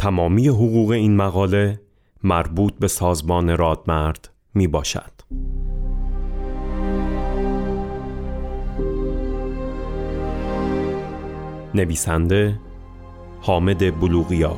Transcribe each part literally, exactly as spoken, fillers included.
تمامی حقوق این مقاله مربوط به سازمان رادمرد می باشد. نویسنده حامد بلوغیا،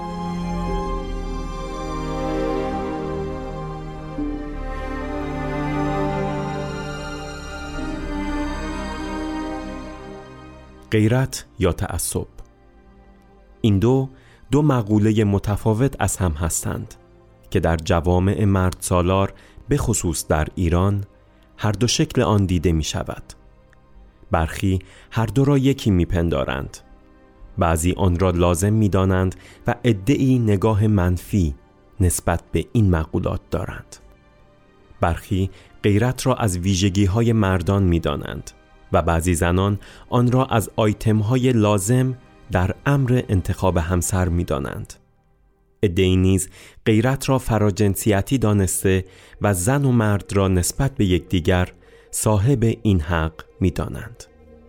غیرت یا تعصب. این دو دو مقوله متفاوت از هم هستند که در جوامع مرد سالار به خصوص در ایران هر دو شکل آن دیده می شود. برخی هر دو را یکی می پندارند، بعضی آن را لازم می دانند و عده‌ای نگاه منفی نسبت به این مقولات دارند. برخی غیرت را از ویژگی های مردان می دانند و بعضی زنان آن را از آیتم های لازم در امر انتخاب همسر می دانند. عده‌ای نیز غیرت را فراجنسیتی دانسته و زن و مرد را نسبت به یکدیگر صاحب این حق می دانند.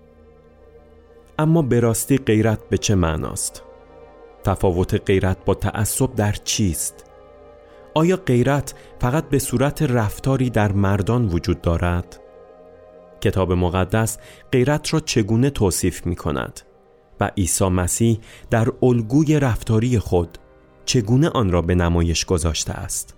اما به راستی غیرت به چه معناست؟ تفاوت غیرت با تعصب در چیست؟ آیا غیرت فقط به صورت رفتاری در مردان وجود دارد؟ کتاب مقدس غیرت را چگونه توصیف می کند و عیسی مسیح در الگوی رفتاری خود چگونه آن را به نمایش گذاشته است؟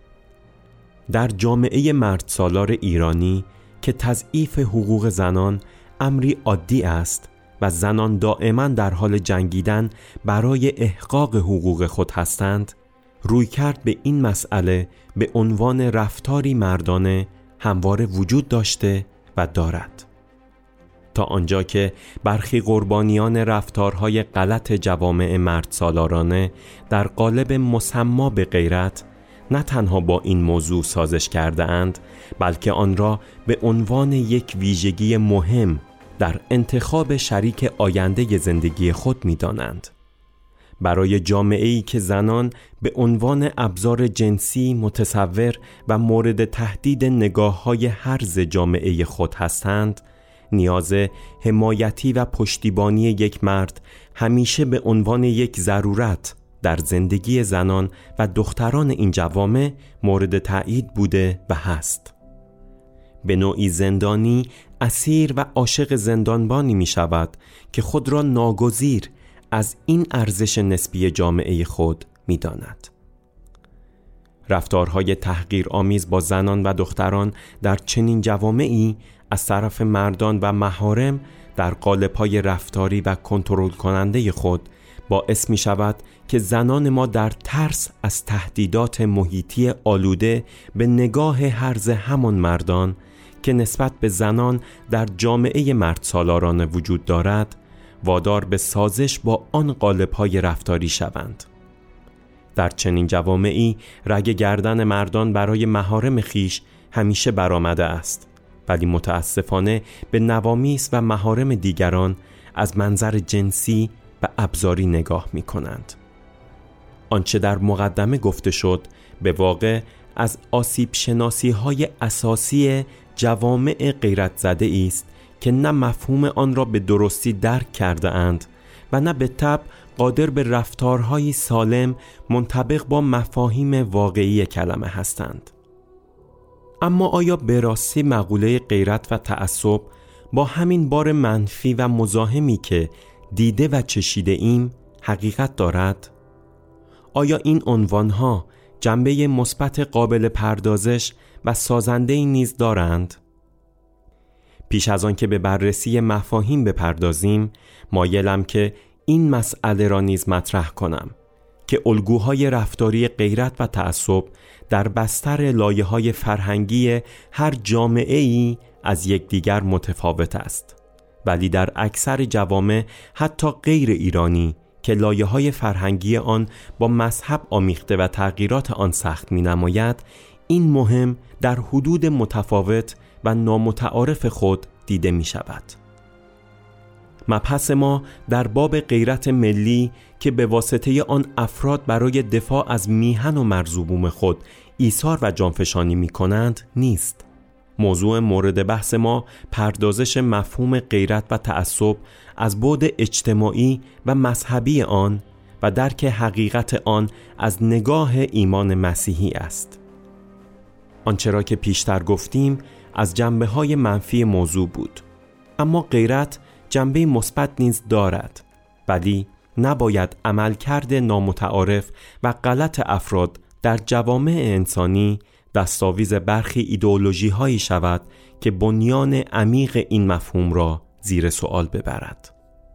در جامعه مرد سالار ایرانی که تضعیف حقوق زنان امری عادی است و زنان دائما در حال جنگیدن برای احقاق حقوق خود هستند، روی کرد به این مسئله به عنوان رفتاری مردانه همواره وجود داشته و دارد، تا آنجا که برخی قربانیان رفتارهای غلط جوامع مرد سالارانه در قالب مسما به غیرت نه تنها با این موضوع سازش کرده اند، بلکه آن را به عنوان یک ویژگی مهم در انتخاب شریک آینده زندگی خود می دانند. برای جامعه‌ای که زنان به عنوان ابزار جنسی متصور و مورد تهدید نگاه‌های هرز جامعه خود هستند، نیاز حمایتی و پشتیبانی یک مرد همیشه به عنوان یک ضرورت در زندگی زنان و دختران این جوامع مورد تأیید بوده و هست. به نوعی زندانی اسیر و عاشق زندانبانی می شود که خود را ناگزیر از این ارزش نسبی جامعه خود می داند. رفتارهای تحقیرآمیز با زنان و دختران در چنین جوامعی از طرف مردان و محارم در قالب‌های رفتاری و کنترل کننده خود باعث می شود که زنان ما در ترس از تهدیدات محیطی آلوده به نگاه هرز همان مردان که نسبت به زنان در جامعه مرد سالارانه وجود دارد وادار به سازش با آن قالب‌های رفتاری شوند. در چنین جوامعی رگ گردن مردان برای محارم خیش همیشه برآمده است، ولی متاسفانه به نوامیس و محارم دیگران از منظر جنسی و ابزاری نگاه می کنند. آنچه در مقدمه گفته شد به واقع از آسیب شناسی های اساسی جوامع غیرت زده است که نه مفهوم آن را به درستی درک کرده اند و نه به طبع قادر به رفتارهای سالم منطبق با مفاهیم واقعی کلمه هستند. اما آیا به راستی مقوله غیرت و تعصب با همین بار منفی و مزاحمی که دیده و چشیده ایم حقیقت دارد؟ آیا این عنوانها جنبه مثبت قابل پردازش و سازنده‌ای نیز دارند؟ پیش از آن که به بررسی مفاهیم بپردازیم، مایلم که این مسئله را نیز مطرح کنم که الگوهای رفتاری غیرت و تعصب در بستر لایه‌های فرهنگی هر جامعه‌ای از یکدیگر متفاوت است، ولی در اکثر جوامع حتی غیر ایرانی که لایه‌های فرهنگی آن با مذهب آمیخته و تغییرات آن سخت می‌نماید، این مهم در حدود متفاوت و نامتعارف خود دیده می‌شود. مبحث ما در باب غیرت ملی که به واسطه آن افراد برای دفاع از میهن و مرزوبوم خود ایثار و جانفشانی می‌کنند نیست. موضوع مورد بحث ما پردازش مفهوم غیرت و تعصب از بعد اجتماعی و مذهبی آن و درک حقیقت آن از نگاه ایمان مسیحی است. آنچه را که پیشتر گفتیم از جنبه‌های منفی موضوع بود، اما غیرت جنبه مثبت نیز دارد، ولی نباید عملکرد نامتعارف و غلط افراد در جوامع انسانی دستاویز برخی ایدئولوژی هایی شود که بنیان عمیق این مفهوم را زیر سوال ببرد.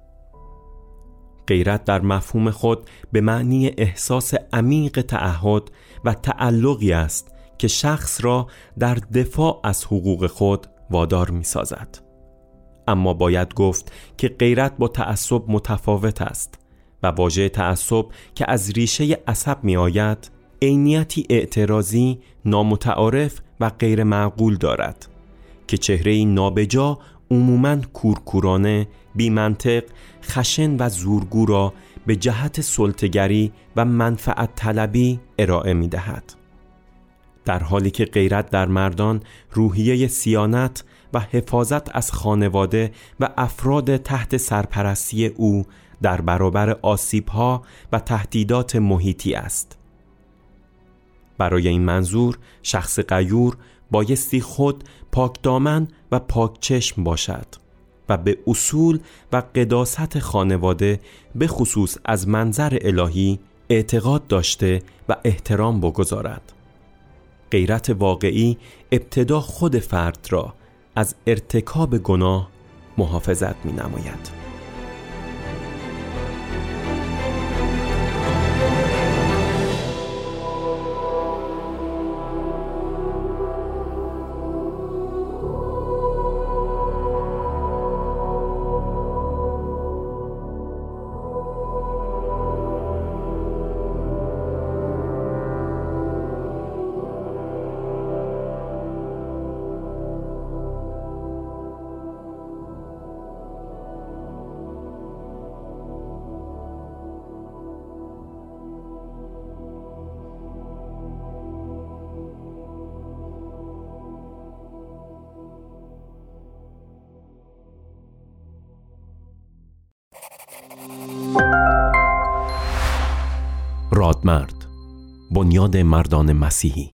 غیرت در مفهوم خود به معنی احساس عمیق تعهد و تعلقی است که شخص را در دفاع از حقوق خود وادار می سازد. اما باید گفت که غیرت با تعصب متفاوت است و واژه تعصب که از ریشه عصب می آید عینیتی اعتراضی، نامتعارف و غیر معقول دارد که چهره‌ای نابجا، عموماً کورکورانه، بی منطق، خشن و زورگو را به جهت سلطه‌گری و منفعت طلبی ارائه می دهد. در حالی که غیرت در مردان روحیه صیانت و حفاظت از خانواده و افراد تحت سرپرستی او در برابر آسیب‌ها و تهدیدات محیطی است. برای این منظور شخص غیور بایستی خود پاک دامن و پاک چشم باشد و به اصول و قداست خانواده به خصوص از منظر الهی اعتقاد داشته و احترام بگذارد. غیرت واقعی ابتدا خود فرد را از ارتکاب گناه محافظت می نماید. رادمرد، بنیاد مردان مسیحی.